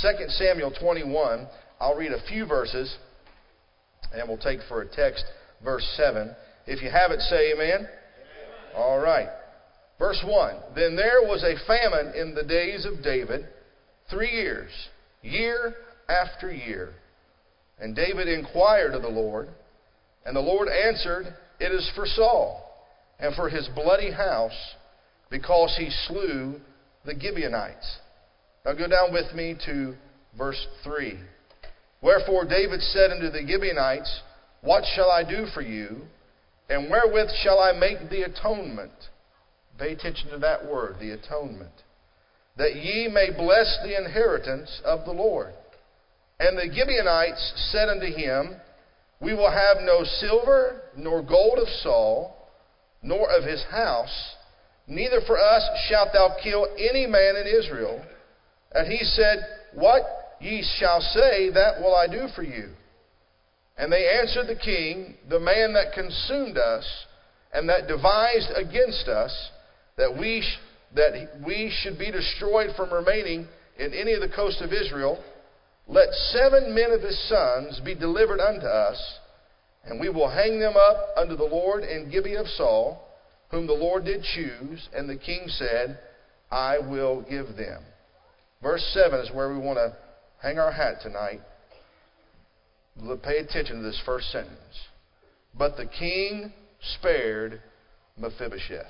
2 Samuel 21, I'll read a few verses, and we'll take for a text verse 7. If you have it, say amen. Amen. All right. Verse 1. Then there was a famine in the days of David 3 years, year after year. And David inquired of the Lord, and the Lord answered, It is for Saul, and for his bloody house, because he slew the Gibeonites. Now go down with me to verse 3. Wherefore David said unto the Gibeonites, What shall I do for you, and wherewith shall I make the atonement? Pay attention to that word, the atonement. That ye may bless the inheritance of the Lord. And the Gibeonites said unto him, We will have no silver nor gold of Saul, nor of his house, neither for us shalt thou kill any man in Israel. And he said, What ye shall say, that will I do for you. And they answered the king, The man that consumed us, and that devised against us, that we should be destroyed from remaining in any of the coast of Israel, let 7 men of his sons be delivered unto us, and we will hang them up unto the Lord in Gibeah of Saul, whom the Lord did choose. And the king said, I will give them. Verse 7 is where we want to hang our hat tonight. Pay attention to this first sentence. But the king spared Mephibosheth.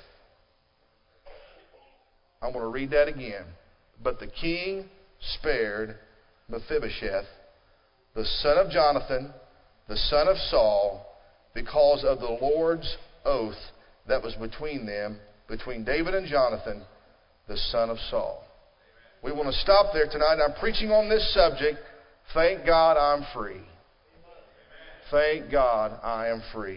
I'm going to read that again. But the king spared Mephibosheth, the son of Jonathan, the son of Saul, because of the Lord's oath that was between them, between David and Jonathan, the son of Saul. We want to stop there tonight. I'm preaching on this subject. Thank God I'm free. Thank God I am free.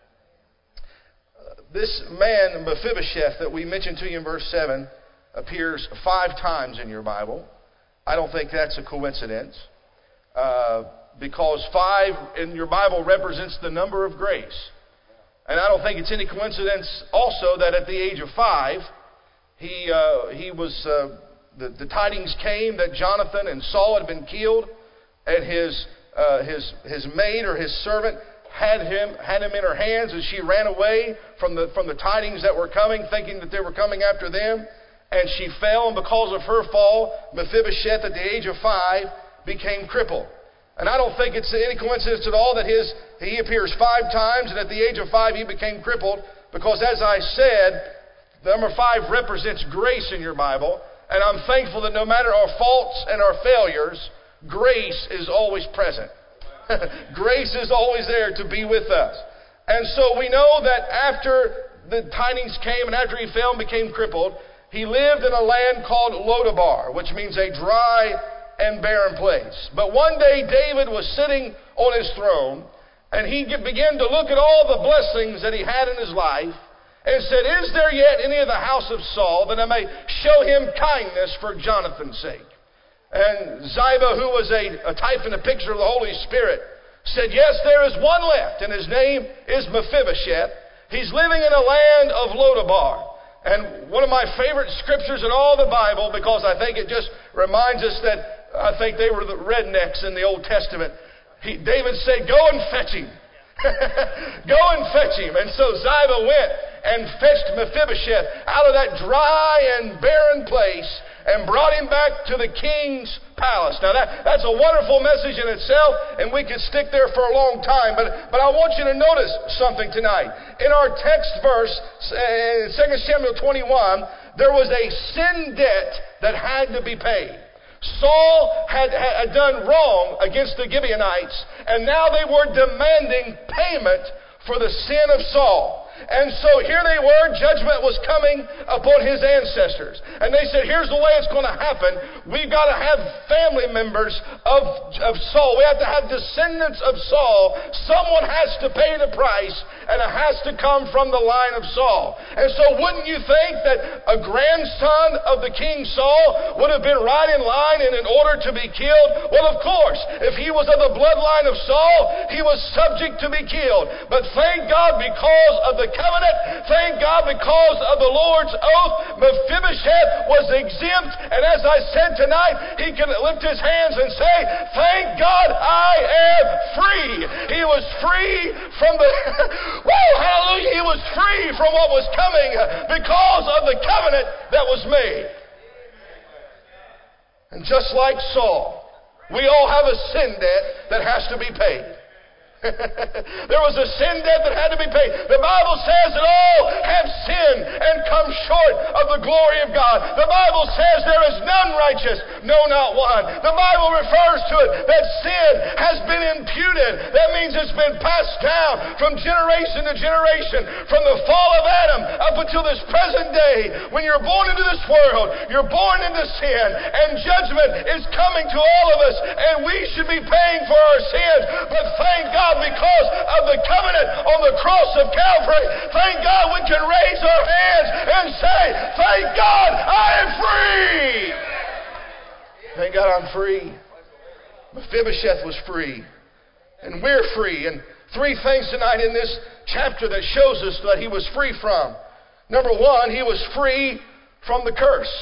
This man, Mephibosheth, that we mentioned to you in verse 7, appears 5 times in your Bible. I don't think that's a coincidence, because 5 in your Bible represents the number of grace. And I don't think it's any coincidence also that at the age of 5, the tidings came that Jonathan and Saul had been killed, and his maid or his servant had him in her hands as she ran away from the tidings that were coming, thinking that they were coming after them. And she fell, and because of her fall, Mephibosheth at the age of 5 became crippled. And I don't think it's any coincidence at all that he appears 5 times, and at the age of 5 he became crippled, because as I said, the number 5 represents grace in your Bible. And I'm thankful that no matter our faults and our failures, grace is always present. Grace is always there to be with us. And so we know that after the tidings came and after he fell and became crippled, he lived in a land called Lodabar, which means a dry and barren place. But one day David was sitting on his throne, and he began to look at all the blessings that he had in his life, and said, Is there yet any of the house of Saul that I may show him kindness for Jonathan's sake? And Ziba, who was a type and a picture of the Holy Spirit, said, Yes, there is one left, and his name is Mephibosheth. He's living in a land of Lodabar. And one of my favorite scriptures in all the Bible, because I think it just reminds us that I think they were the rednecks in the Old Testament. David said, Go and fetch him. Go and fetch him. And so Ziba went and fetched Mephibosheth out of that dry and barren place and brought him back to the king's palace. Now that's a wonderful message in itself, and we could stick there for a long time. But I want you to notice something tonight. In our text verse, in 2 Samuel 21, there was a sin debt that had to be paid. Saul had done wrong against the Gibeonites, and now they were demanding payment for the sin of Saul. And so here they were, judgment was coming upon his ancestors. And they said, here's the way it's going to happen. We've got to have family members of Saul. We have to have descendants of Saul. Someone has to pay the price, and it has to come from the line of Saul. And so wouldn't you think that a grandson of the king Saul would have been right in line and in order to be killed? Well, of course, if he was of the bloodline of Saul, he was subject to be killed. But thank God, because of the the covenant. Thank God, because of the Lord's oath, Mephibosheth was exempt. And as I said tonight, he can lift his hands and say, thank God I am free. He was free from the, hallelujah, he was free from what was coming because of the covenant that was made. And just like Saul, we all have a sin debt that has to be paid. There was a sin debt that had to be paid. The Bible says that all have sinned and come short of the glory of God. The Bible says there is none righteous, no, not one. The Bible refers to it that sin has been imputed. That means it's been passed down from generation to generation, from the fall of Adam up until this present day. When you're born into this world, you're born into sin, and judgment is coming to all of us, and we should be paying for our sins. But thank God, because of the covenant on the cross of Calvary, thank God we can raise our hands and say, thank God I am free. Thank God I'm free. Mephibosheth was free, and we're free. And three things tonight in this chapter that shows us that he was free from. Number one, he was free from the curse.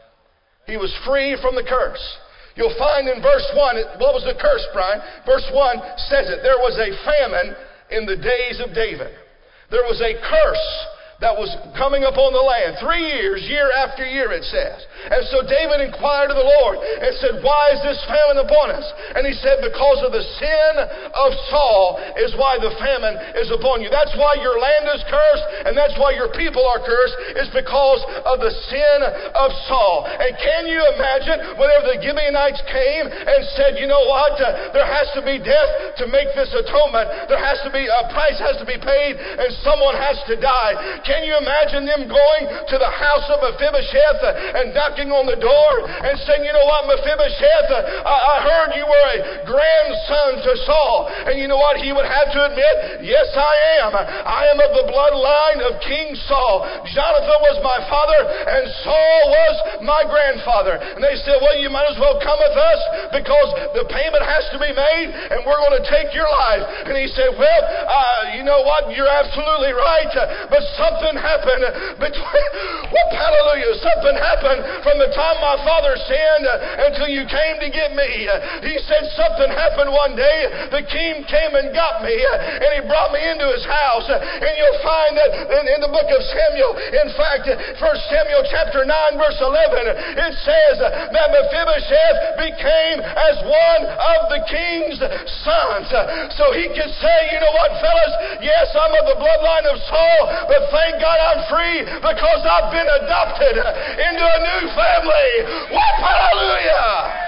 He was free from the curse. You'll find in verse 1, what was the curse, Brian? Verse 1 says it. There was a famine in the days of David. There was a curse that was coming upon the land. 3 years, year after year, it says. And so David inquired of the Lord and said, why is this famine upon us? And he said, because of the sin of Saul is why the famine is upon you. That's why your land is cursed, and that's why your people are cursed, is because of the sin of Saul. And can you imagine whenever the Gibeonites came and said, you know what, there has to be death to make this atonement. There has to be, a price has to be paid, and someone has to die. Can you imagine them going to the house of Mephibosheth and knocking on the door and saying, you know what, Mephibosheth, I heard you were a grandson to Saul. And you know what he would have to admit? Yes, I am. I am of the bloodline of King Saul. Jonathan was my father and Saul was my grandfather. And they said, well, you might as well come with us because the payment has to be made and we're going to take your life. And he said, well, you know what, you're absolutely right. But something happened between, hallelujah, something happened from the time my father sinned until you came to get me. He said something happened one day. The king came and got me, and he brought me into his house. And you'll find that in the book of Samuel, in fact, 1 Samuel chapter 9, verse 11, it says that Mephibosheth became as one of the king's sons. So he could say, you know what, fellas, yes, I'm of the bloodline of Saul, but thank God I'm free because I've been adopted into a new family. What? Hallelujah!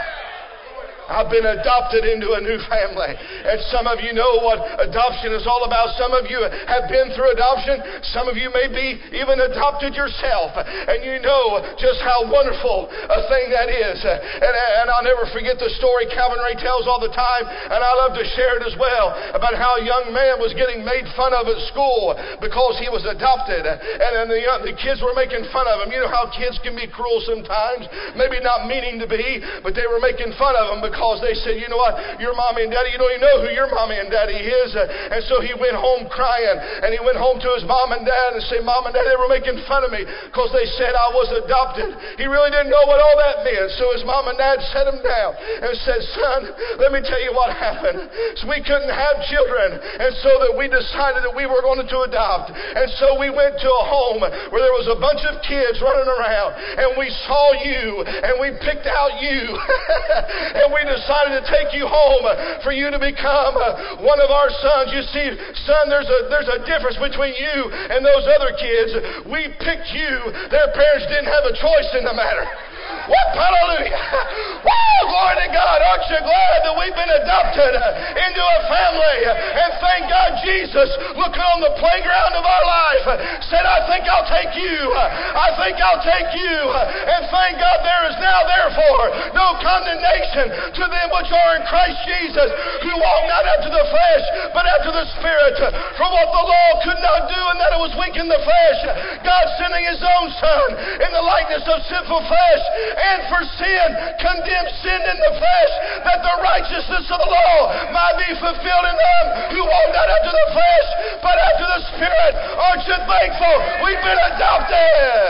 I've been adopted into a new family. And some of you know what adoption is all about. Some of you have been through adoption. Some of you may be even adopted yourself. And you know just how wonderful a thing that is. And I'll never forget the story Calvin Ray tells all the time. And I love to share it as well. About how a young man was getting made fun of at school because he was adopted. And the kids were making fun of him. You know how kids can be cruel sometimes. Maybe not meaning to be, but they were making fun of him because they said, you know what, your mommy and daddy, you don't even know who your mommy and daddy is. And so he went home crying, and he went home to his mom and dad and said, Mom and Dad, they were making fun of me because they said I was adopted. He really didn't know what all that meant. So his mom and dad sat him down and said, son, let me tell you what happened. So we couldn't have children, and so that we decided that we were going to adopt. And so we went to a home where there was a bunch of kids running around, and we saw you, and we picked out you, and we decided to take you home for you to become one of our sons. You see, son, there's a difference between you and those other kids. We picked you. Their parents didn't have a choice in the matter. What? Hallelujah. Woo! Glory to God. Aren't you glad that we've been adopted into a family? And thank God Jesus, looking on the playground of our life, said, I think I'll take you. I think I'll take you. And thank God there is now therefore no condemnation to them which are in Christ Jesus, who walk not after the flesh, but after the Spirit. For what the law could not do, and that it was weak in the flesh, God sending His own Son in the likeness of sinful flesh, and for sin condemned sin in the flesh, that the righteousness of the law might be fulfilled in them who walk not after the flesh, but after the Spirit. Aren't you thankful? We've been adopted.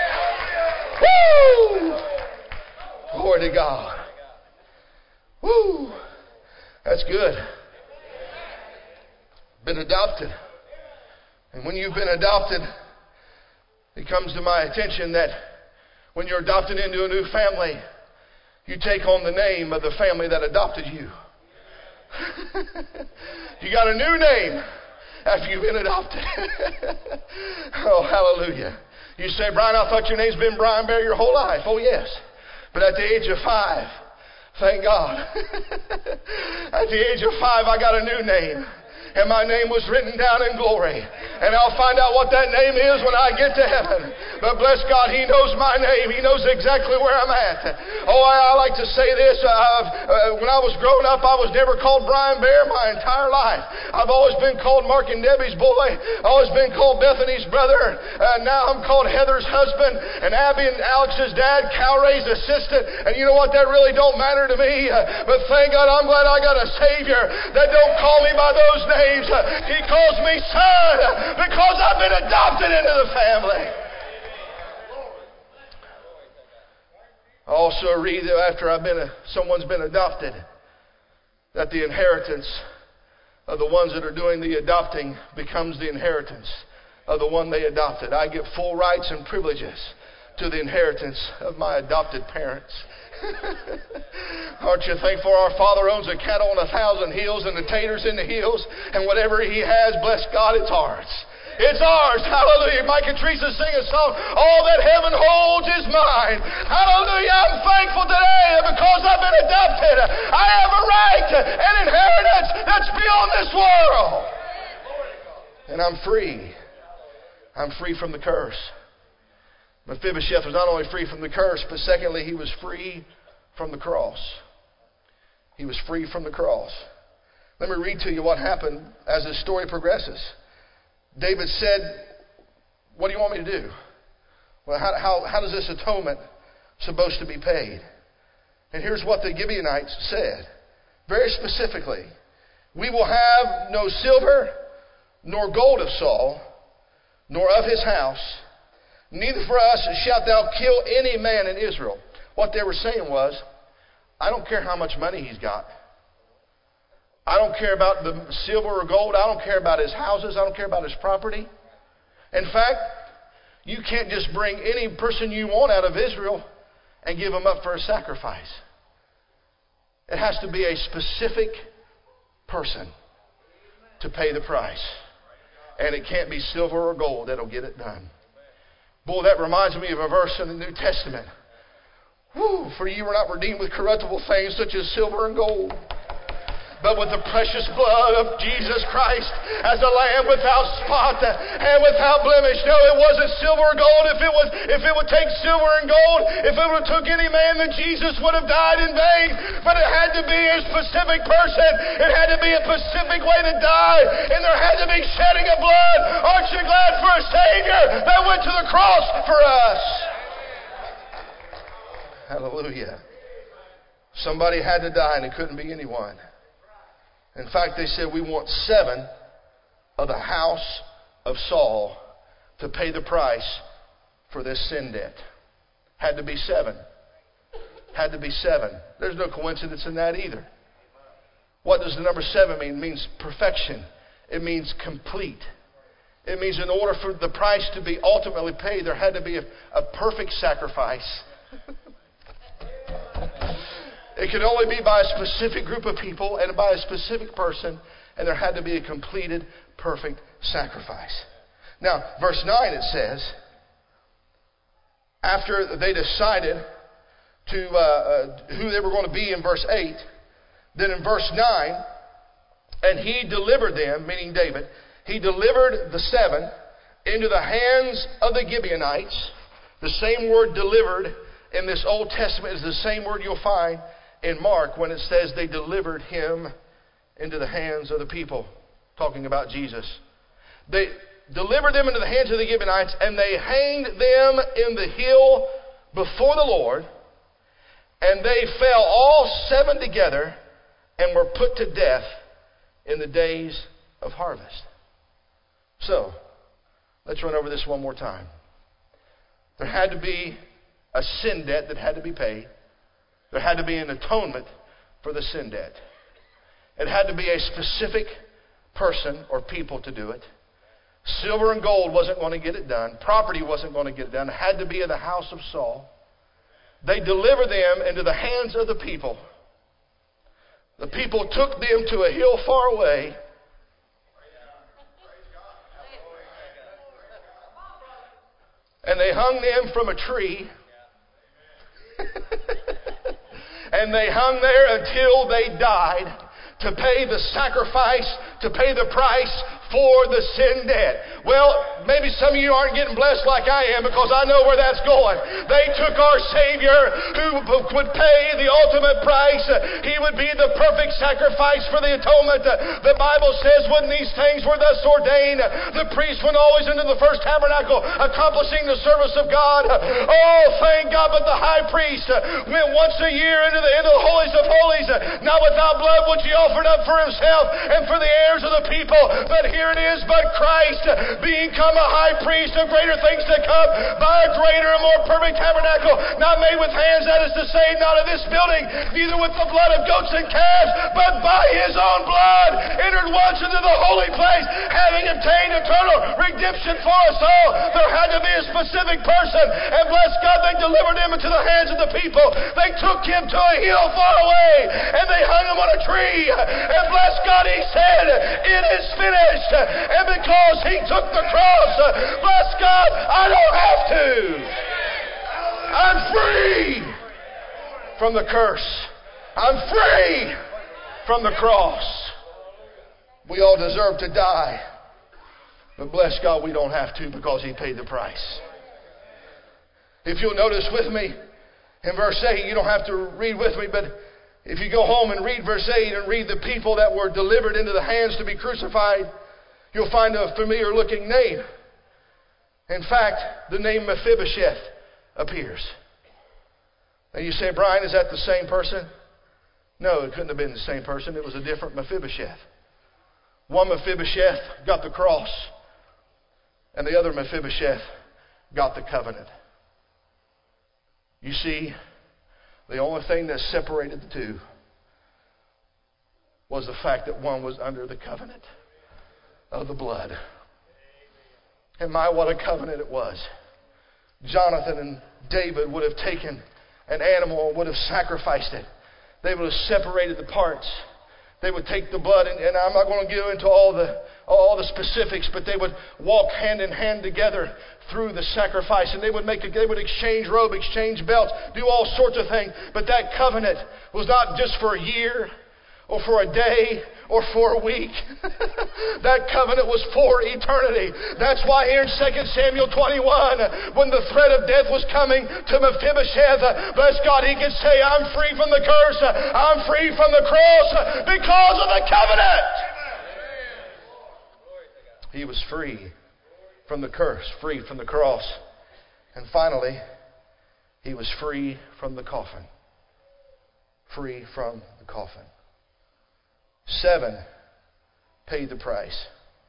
Woo! Glory to God. Woo! That's good. Been adopted. And when you've been adopted, it comes to my attention that when you're adopted into a new family, you take on the name of the family that adopted you. You got a new name after you've been adopted. Oh, hallelujah. You say, Brian, I thought your name's been Brian Bear your whole life. Oh, yes. But at the age of 5, thank God. At the age of 5, I got a new name. And my name was written down in glory. And I'll find out what that name is when I get to heaven. But bless God, He knows my name. He knows exactly where I'm at. Oh, I like to say this. When I was growing up, I was never called Brian Bear my entire life. I've always been called Mark and Debbie's boy. Always been called Bethany's brother. Now I'm called Heather's husband. And Abby and Alex's dad, Cal Ray's assistant. And you know what? That really don't matter to me. But thank God, I'm glad I got a Savior that don't call me by those names. He calls me son because I've been adopted into the family. I also read that after someone's been adopted, that the inheritance of the ones that are doing the adopting becomes the inheritance of the one they adopted. I get full rights and privileges to the inheritance of my adopted parents. Aren't you thankful our Father owns a cattle on 1,000 hills and the taters in the hills, and whatever He has, bless God, it's ours. It's ours. Hallelujah. Mike and Teresa sing a song, all that heaven holds is mine. Hallelujah. I'm thankful today because I've been adopted. I have a right, an inheritance that's beyond this world. And I'm free. I'm free from the curse. Mephibosheth was not only free from the curse, but secondly, he was free from the cross. He was free from the cross. Let me read to you what happened as this story progresses. David said, what do you want me to do? Well, how does this atonement supposed to be paid? And here's what the Gibeonites said. Very specifically, we will have no silver nor gold of Saul, nor of his house. Neither for us shalt thou kill any man in Israel. What they were saying was, I don't care how much money he's got. I don't care about the silver or gold. I don't care about his houses. I don't care about his property. In fact, you can't just bring any person you want out of Israel and give him up for a sacrifice. It has to be a specific person to pay the price. And it can't be silver or gold that'll get it done. Boy, that reminds me of a verse in the New Testament. Woo, for ye were not redeemed with corruptible things such as silver and gold, but with the precious blood of Jesus Christ as a lamb without spot and without blemish. No, it wasn't silver or gold. If it would take silver and gold, if it would have took any man, then Jesus would have died in vain. But it had to be a specific person. It had to be a specific way to die. And there had to be shedding of blood. Aren't you glad for a Savior that went to the cross for us? Hallelujah. Somebody had to die, and it couldn't be anyone. In fact, they said, we want 7 of the house of Saul to pay the price for this sin debt. Had to be 7. Had to be 7. There's no coincidence in that either. What does the number 7 mean? It means perfection. It means complete. It means in order for the price to be ultimately paid, there had to be a perfect sacrifice. It could only be by a specific group of people and by a specific person, and there had to be a completed, perfect sacrifice. Now, verse 9 it says, after they decided who they were going to be in verse 8, then in verse 9, and he delivered them, meaning David, he delivered the 7 into the hands of the Gibeonites. The same word delivered in this Old Testament is the same word you'll find in Mark when it says they delivered him into the hands of the people, talking about Jesus. They delivered them into the hands of the Gibeonites, and they hanged them in the hill before the Lord, and they fell all 7 together and were put to death in the days of harvest. So, let's run over this one more time. There had to be a sin debt that had to be paid. There had to be an atonement for the sin debt. It had to be a specific person or people to do it. Silver and gold wasn't going to get it done. Property wasn't going to get it done. It had to be in the house of Saul. They delivered them into the hands of the people. The people took them to a hill far away. And they hung them from a tree. And they hung there until they died to pay the sacrifice, to pay the price for the sin debt. Well, maybe some of you aren't getting blessed like I am, because I know where that's going. They took our Savior who would pay the ultimate price. He would be the perfect sacrifice for the atonement. The Bible says when these things were thus ordained, the priest went always into the first tabernacle, accomplishing the service of God. Oh, thank God, but the high priest went once a year into the holies of holies, not without blood which he offered up for himself and for the heirs of the people. But here it is, but Christ become a high priest of greater things to come by a greater and more perfect tabernacle, not made with hands, that is to say, not of this building, neither with the blood of goats and calves, but by his own blood, entered once into the holy place, having obtained eternal redemption for us all. There had to be a specific person, and bless God, they delivered him into the hands of the people. They took him to a hill far away, and they hung him on a tree, and bless God, he said, it is finished. And because he took the cross, bless God, I don't have to. I'm free from the curse. I'm free from the cross. We all deserve to die. But bless God, we don't have to, because he paid the price. If you'll notice with me, in verse 8, you don't have to read with me, but if you go home and read verse 8 and read the people that were delivered into the hands to be crucified, you'll find a familiar looking name. In fact, the name Mephibosheth appears. And you say, Brian, is that the same person? No, it couldn't have been the same person. It was a different Mephibosheth. One Mephibosheth got the cross, and the other Mephibosheth got the covenant. You see, the only thing that separated the two was the fact that one was under the covenant of the blood. And my, what a covenant it was. Jonathan and David would have taken an animal and would have sacrificed it. They would have separated the parts. They would take the blood, and I'm not going to go into all the specifics, but they would walk hand in hand together through the sacrifice, and they would exchange robe, exchange belts, do all sorts of things. But that covenant was not just for a year or for a day or for a week. That covenant was for eternity. That's why here in 2 Samuel 21, when the threat of death was coming to Mephibosheth, bless God, he could say, I'm free from the curse, I'm free from the cross because of the covenant. He was free from the curse, free from the cross. And finally, he was free from the coffin. Free from the coffin. 7 paid the price.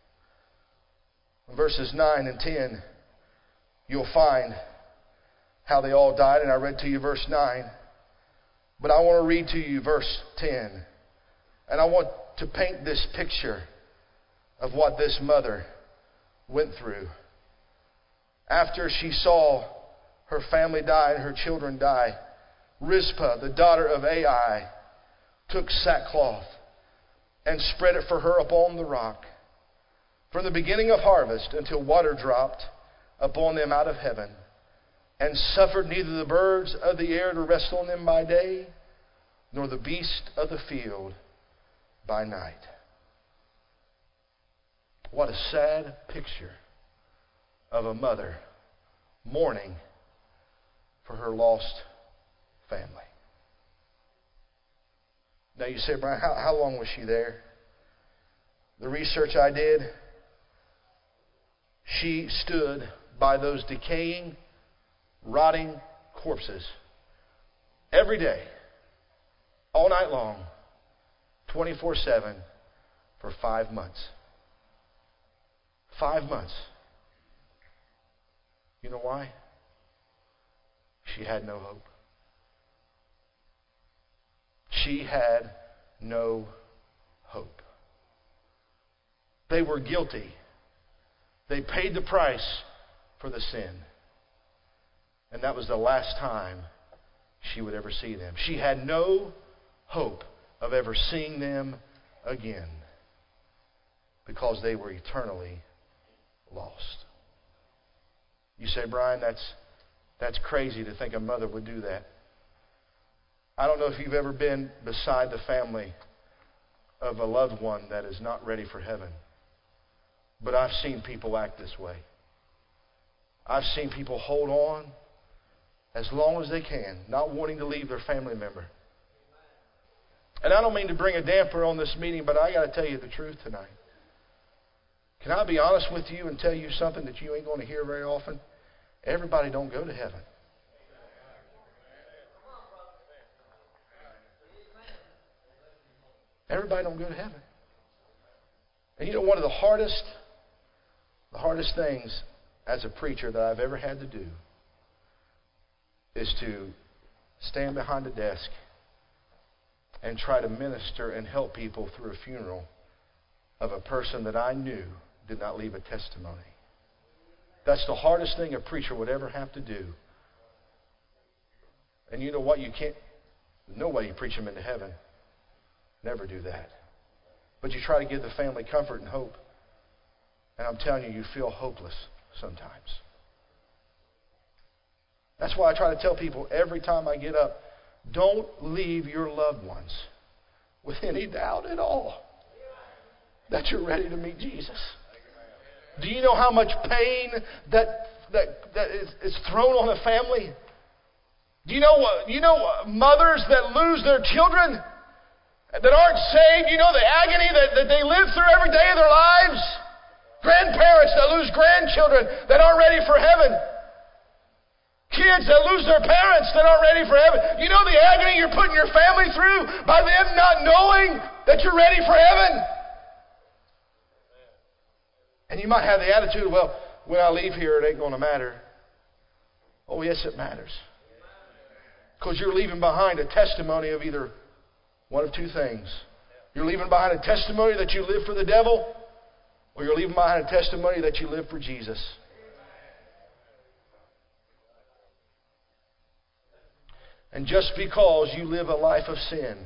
In verses 9 and 10, you'll find how they all died. And I read to you verse 9. But I want to read to you verse 10. And I want to paint this picture of what this mother went through. After she saw her family die and her children die, Rizpah, the daughter of Ai, took sackcloth and spread it for her upon the rock, from the beginning of harvest until water dropped upon them out of heaven, and suffered neither the birds of the air to rest on them by day, nor the beast of the field by night. What a sad picture of a mother mourning for her lost family. Now you say, Brian, how long was she there? The research I did, she stood by those decaying, rotting corpses every day, all night long, 24/7, for 5 months. 5 months. You know why? She had no hope. She had no hope. They were guilty. They paid the price for the sin. And that was the last time she would ever see them. She had no hope of ever seeing them again because they were eternally lost. You say, Brian, that's crazy to think a mother would do that. I don't know if you've ever been beside the family of a loved one that is not ready for heaven, but I've seen people act this way. I've seen people hold on as long as they can, not wanting to leave their family member. And I don't mean to bring a damper on this meeting, but I got to tell you the truth tonight. Can I be honest with you and tell you something that you ain't going to hear very often? Everybody don't go to heaven. Everybody don't go to heaven. And you know, one of the hardest things as a preacher that I've ever had to do is to stand behind a desk and try to minister and help people through a funeral of a person that I knew did not leave a testimony. That's the hardest thing a preacher would ever have to do. And you know what? There's no way you preach them into heaven. Never do that. But you try to give the family comfort and hope. And I'm telling you, you feel hopeless sometimes. That's why I try to tell people every time I get up, don't leave your loved ones with any doubt at all that you're ready to meet Jesus. Do you know how much pain that is thrown on a family? Do you know mothers that lose their children that aren't saved? You know the agony that they live through every day of their lives? Grandparents that lose grandchildren that aren't ready for heaven. Kids that lose their parents that aren't ready for heaven. You know the agony you're putting your family through by them not knowing that you're ready for heaven? And you might have the attitude, well, when I leave here, it ain't going to matter. Oh, yes, it matters. Because you're leaving behind a testimony of either one of two things. You're leaving behind a testimony that you live for the devil, or you're leaving behind a testimony that you live for Jesus. And just because you live a life of sin,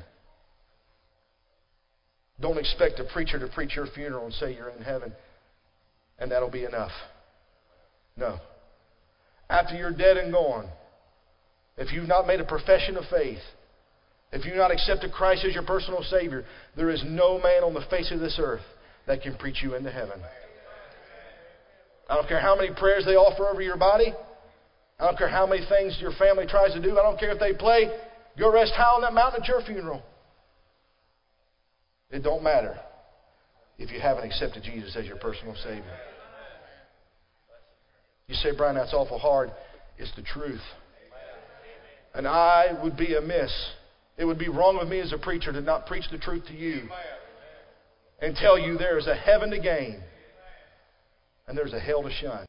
don't expect a preacher to preach your funeral and say you're in heaven and that'll be enough. No. After you're dead and gone, if you've not made a profession of faith, if you've not accepted Christ as your personal Savior, there is no man on the face of this earth that can preach you into heaven. I don't care how many prayers they offer over your body. I don't care how many things your family tries to do. I don't care if they play Go Rest High on That Mountain at your funeral. It don't matter if you haven't accepted Jesus as your personal Savior. You say, Brian, that's awful hard. It's the truth. And I would be amiss. It would be wrong of me as a preacher to not preach the truth to you and tell you there is a heaven to gain and there's a hell to shun.